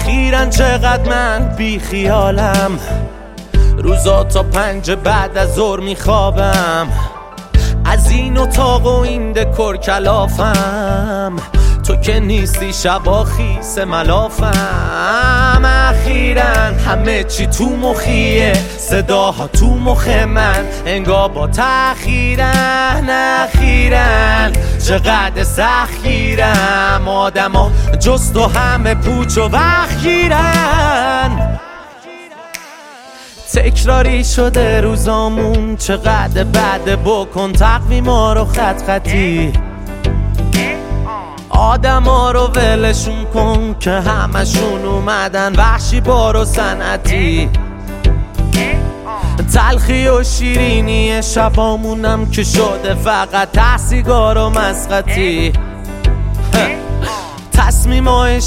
اخیراً چقدر من بی خیالم، روزا تا 5 بعد از ظهر میخوابم، از این اتاق و این دکور کلافم، تو که نیستی شبا خیس ملافم. اخیراً همه چی تو مخیه، صداها تو مخ من انگار با تأخیرن. اخیراً چقدر سختگیرم، آدما جز تو همه پوچ و وخگیرن. تکراری شده روزامون، چقدر بعد بکن تقویما رو خط خطی، آدم ها رو ولشون کن که همشون اومدن وحشی بار و صنعتی. تلخی و شیرینی شبامونم که شده فقط تحصیگار و مسقطی، تصمیمای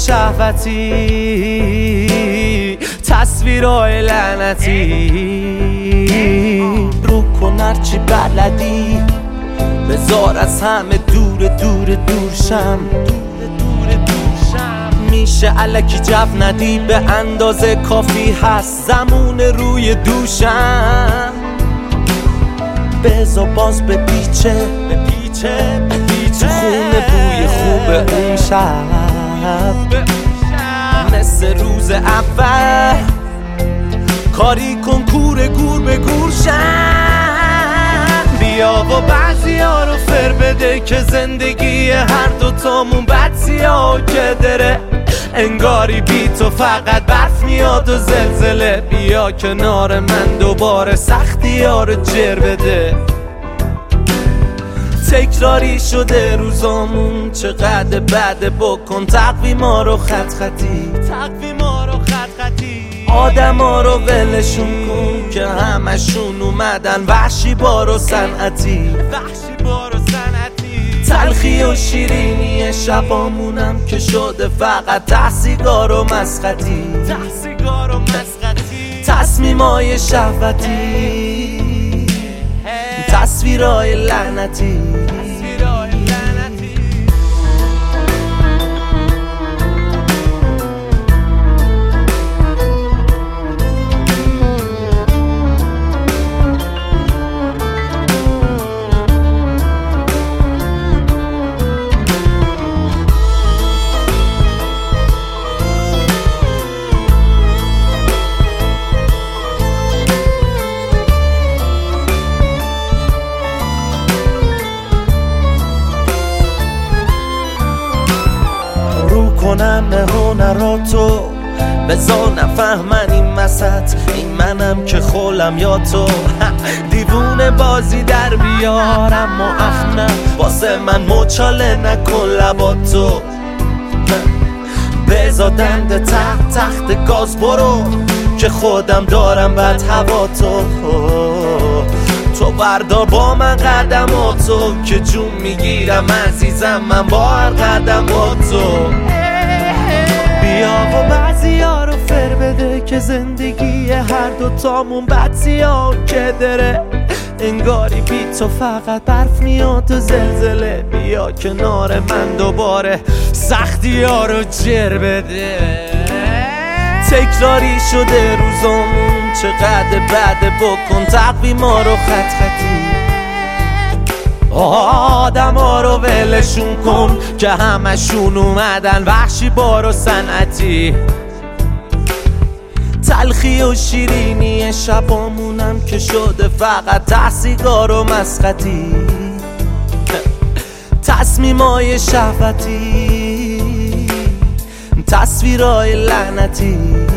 شهوتی، تصویرهای لعنتی. رو کن هرچی بلدی، بذار از همه دور شم. میشه الکی جو ندی، به اندازه کافی هست زمون روی دوشم. بذار باز به پیچه خونه بوی خوب اون شب، مثل روز اول کاری کن کور گور به گور شم. بیا و بعضی ها رو فر بده که زندگی هر دوتامون بد سیاه که داره، انگاری بی تو فقط برف میاد و زلزله. بیا کنار من دوباره سختی ها رو جر بده. تکراری شده روزامون، چقدر بعد بکن تقویما رو خط خطی، آدم ها رو ولشون کن که همشون اومدن وحشی بار و صنعتی. تلخی و شیرینی شبامونم که شده فقط تحصیگار و مسقطی، تصمیمای شهوتی، تصویرهای لعنتی. کنم هنراتو، بذار نفهمن این وسط، این منم که خولم یا تو. دیوونه بازی در بیارم و اخنم، واسه من مچاله نکن لباتو. بذار دنده تخت گاز برو که خودم دارم بد هواتو. تو بردار با من قدماتو که جون میگیرم عزیزم من با هر قدم با تو. بیا و بعضی ها رو فر بده که زندگی هر دوتامون بد سیاه که داره، انگاری بی تو فقط برف میاد و زلزله. بیا کنار من دوباره سختی ها رو جر بده. تکراری شده روزامون، چقدر بعد بکن تقویما رو خط خطی، آدم ها رو ولشون کن که همشون اومدن وحشی بار و صنعتی. تلخی و شیرینی شبامونم که شده فقط تحصیگار و مسقطی، تصمیمای شهوتی، تصویرهای لعنتی.